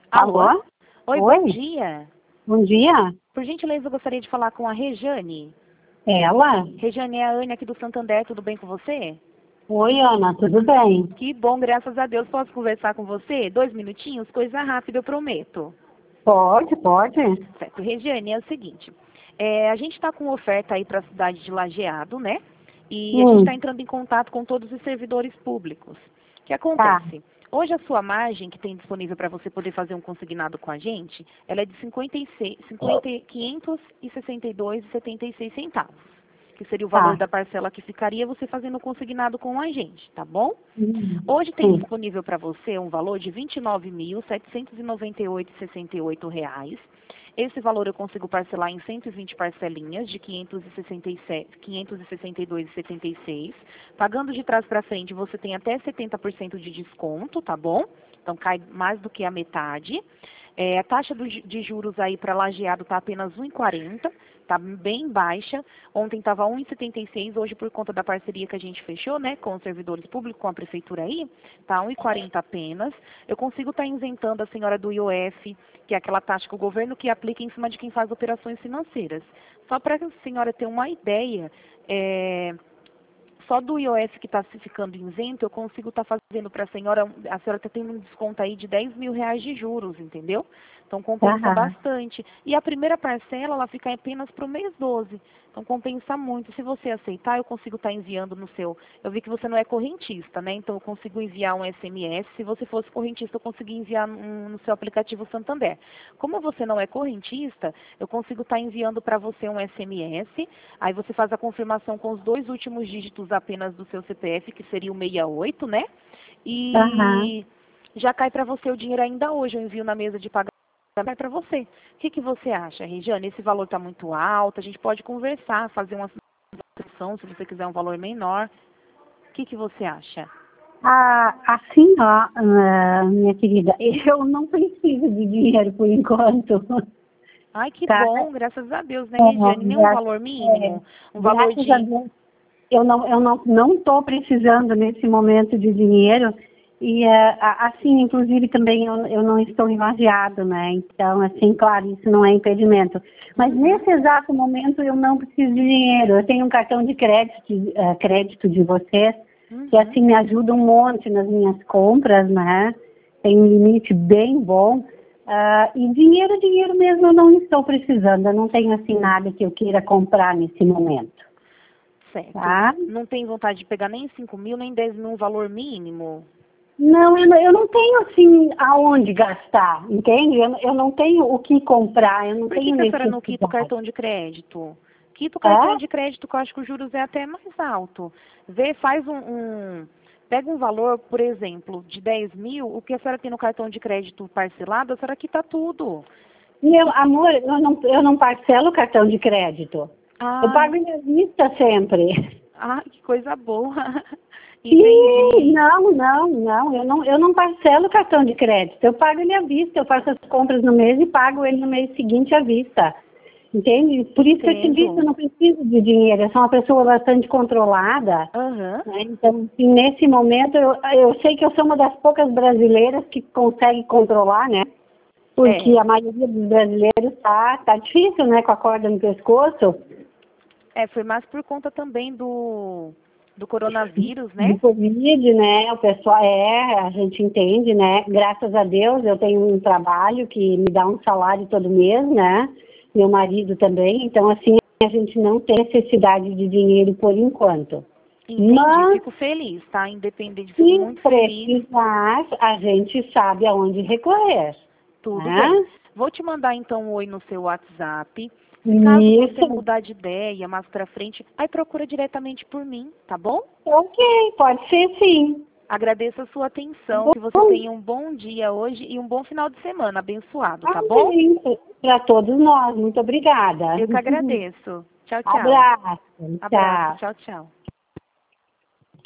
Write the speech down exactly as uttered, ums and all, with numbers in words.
Alô? Alô? Oi, Oi? bom dia. Bom dia. Por gentileza, eu gostaria de falar com a Rejane. Ela? Rejane, é a Ana aqui do Santander, tudo bem com você? Oi, Ana, tudo bem? Que bom, graças a Deus. Posso conversar com você? Dois minutinhos? Coisa rápida, eu prometo. Pode, pode. Certo. Rejane, é o seguinte. É, a gente está com oferta aí para a cidade de Lajeado, né? E a gente está Hum, entrando em contato com todos os servidores públicos. O que tá, acontece? Hoje a sua margem que tem disponível para você poder fazer um consignado com a gente, ela é de cinquenta e seis, cinquenta, quinhentos e sessenta e dois e setenta e seis centavos, que seria o valor tá. da parcela que ficaria você fazendo o consignado com a gente, tá bom? Hum, Hoje tem sim, disponível para você um valor de vinte e nove mil, setecentos e noventa e oito reais e sessenta e oito reais. Esse valor eu consigo parcelar em cento e vinte parcelinhas de quinhentos e sessenta e sete, quinhentos e sessenta e dois reais e setenta e seis. Pagando de trás para frente, você tem até setenta por cento de desconto, tá bom? Então cai mais do que a metade. É, a taxa do ju- de juros aí para lajeado está apenas um vírgula quarenta, está bem baixa. Ontem estava um vírgula setenta e seis, hoje por conta da parceria que a gente fechou, né, com os servidores públicos, com a prefeitura aí, está um vírgula quarenta apenas. Eu consigo estar isentando a senhora do I O F, que é aquela taxa que o governo que aplica em cima de quem faz operações financeiras. Só para a senhora ter uma ideia, é, só do I O F que está ficando isento, eu consigo estar fazendo para a senhora, a senhora está tendo um desconto aí de dez mil reais de juros, entendeu? Então compensa tá. bastante. E a primeira parcela, ela fica apenas para o mês doze. Então compensa muito. Se você aceitar, eu consigo estar enviando no seu. Eu vi que você não é correntista, né? Então eu consigo enviar um S M S. Se você fosse correntista, eu consigo enviar um, no seu aplicativo Santander. Como você não é correntista, eu consigo estar enviando para você um S M S. Aí você faz a confirmação com os dois últimos dígitos apenas do seu C P F, que seria o sessenta e oito, né? Aham. E já cai para você o dinheiro ainda hoje. Eu envio na mesa de pagamento. Vai para você. O que, que você acha, Regiane? Esse valor está muito alto, a gente pode conversar, fazer uma sessão, se você quiser um valor menor. O que, que você acha? Ah, assim, ó, ah, minha querida, eu não preciso de dinheiro por enquanto, Ai, que tá? bom, graças a Deus, né, É, Regiane? Nem um gra- valor é, mínimo, um valor graças a de... Deus, eu não eu não não estou precisando nesse momento de dinheiro e eh, a- assim inclusive também eu, eu não estou envaziado, né, então assim claro, isso não é impedimento, mas Uhum, nesse exato momento eu não preciso de dinheiro. Eu tenho um cartão de crédito de, eh, crédito de vocês que uhum. assim me ajuda um monte nas minhas compras, né, tem um limite bem bom. Ah, e dinheiro dinheiro mesmo eu não estou precisando, eu não tenho assim nada que eu queira comprar nesse momento. Certo. Tá? Não tem vontade de pegar nem cinco mil, nem dez mil, um valor mínimo? Não, eu, não- eu não tenho assim aonde gastar, entende? Eu, eu não tenho o que comprar, eu não Por que, tenho que a senhora não quita o necessidade. cartão de crédito? Quita o cartão É? de crédito, que eu acho que os juros é até mais alto. Vê, faz um, um- pega um valor, por exemplo, de dez mil, o que a senhora tem no cartão de crédito parcelado, a senhora quita tudo. Meu Que, amor, eu não, eu não parcelo o cartão de crédito. Eu ah, pago em vista sempre. ah, que coisa boa. Sim, Entendi. não, não, não, eu não, eu não parcelo o cartão de crédito. Eu pago ele à vista, eu faço as compras no mês e pago ele no mês seguinte à vista. Entende? Por isso que eu te disse, eu Entendo. não preciso de dinheiro, eu sou uma pessoa bastante controlada, Aham. né? Então, assim, nesse momento, eu, eu sei que eu sou uma das poucas brasileiras que consegue controlar, né? Porque É. a maioria dos brasileiros tá, tá difícil, né? Com a corda no pescoço, É, foi mais por conta também do, do coronavírus, do né? Covid, né? O pessoal, é, a gente entende, né? Graças a Deus, eu tenho um trabalho que me dá um salário todo mês, né? Meu marido também, então, assim, a gente não tem necessidade de dinheiro por enquanto. Entendi, Mas, fico feliz, tá? Independente, fico se muito feliz. precisar, a gente sabe aonde recorrer, Tudo né? bem. Vou te mandar então um oi no seu WhatsApp. Caso você Isso, mudar de ideia mais pra frente, aí procura diretamente por mim, tá bom? ok, pode ser sim. Agradeço a sua atenção, Bom, que você tenha um bom dia hoje e um bom final de semana abençoado, tá bom? para todos nós, muito obrigada. Eu que agradeço. Tchau, tchau. Abraço, Abraço, tchau. tchau, tchau.